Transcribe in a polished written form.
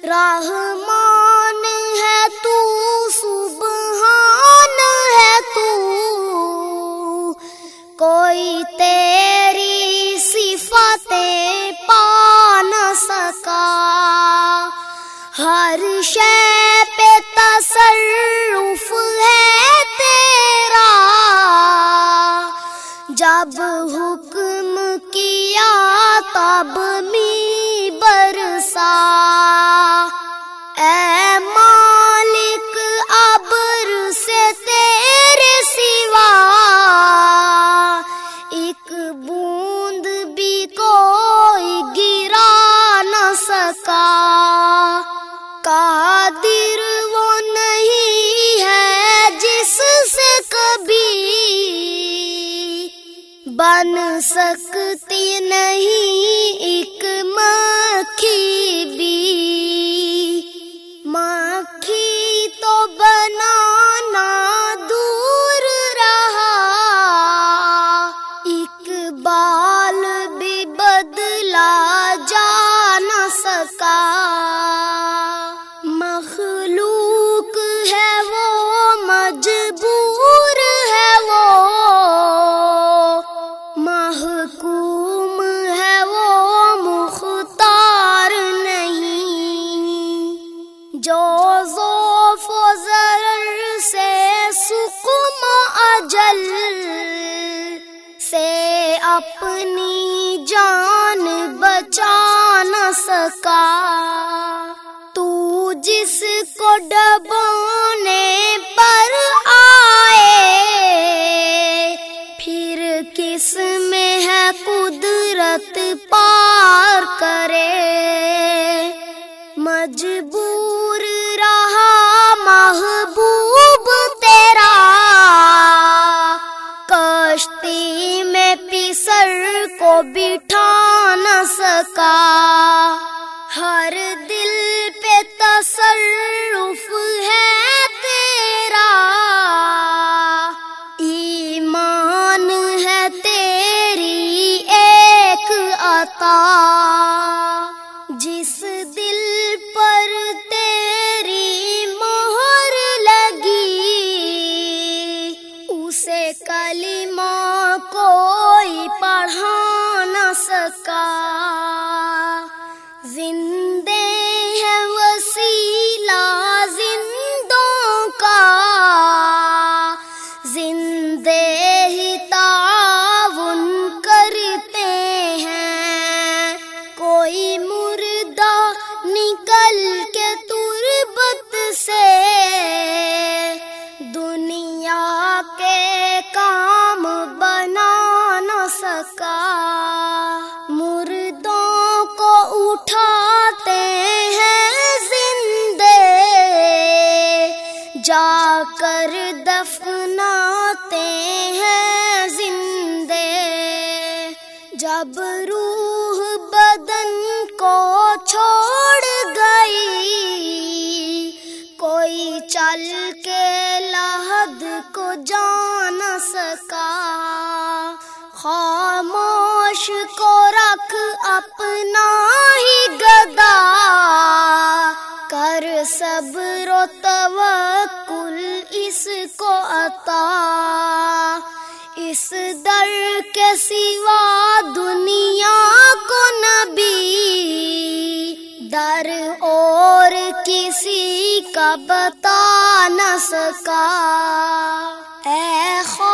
رحمان ہے تو، سبحان ہے تو، کوئی تیری صفاتیں پا نہ سکا، ہر شے پہ تصرف ہے تیرا، جب حکم کیا تب می برسا، اے مالک ابر سے تیرے سوا ایک بوند بھی کوئی گرا نہ سکا، قادر وہ نہیں ہے جس سے کبھی بن سکتی نہیں ایک مکھی بھی، مکھی تو بنانا دور رہا، ایک بال بھی بدلا جا نہ سکا، مخلوق ہے وہ مجبور ہے وہ، محکوم ہے وہ مختار نہیں، جو ذوف و ضرر سے سقم اجل سے اپنی جان بچا نہ سکا، تو جس کو ڈبونے پر آئے پھر کس میں ہے قدرت پار کرے، مجبور رہا محبوب تیرا، کشتی میں پسر کو بٹھا نہ سکا، ہر دل پہ تصرف ہے تیرا، ایمان ہے تیری ایک عطا، جس دل پر تیری مہر لگی اسے کلمہ کوئی پڑھا نہ سکا، زندے ہے وسیلہ زندوں کا، زندے ہی تعاون کرتے ہیں، کوئی مردہ نکل کے تربت سے دنیا کے کام بنا نہ سکا، مردوں کو اٹھاتے ہیں زندے، جا کر دفناتے ہیں زندے، جب روح بدن کو چھوڑ گئی کوئی چل کے لحد کو جا نہ سکا، خاموش کو رکھ اپنا ہی گدا، کر صبر و توکل اس کو عطا، اس در کے سوا دنیا کو نبی در اور کسی کا بتا نہ سکا، اے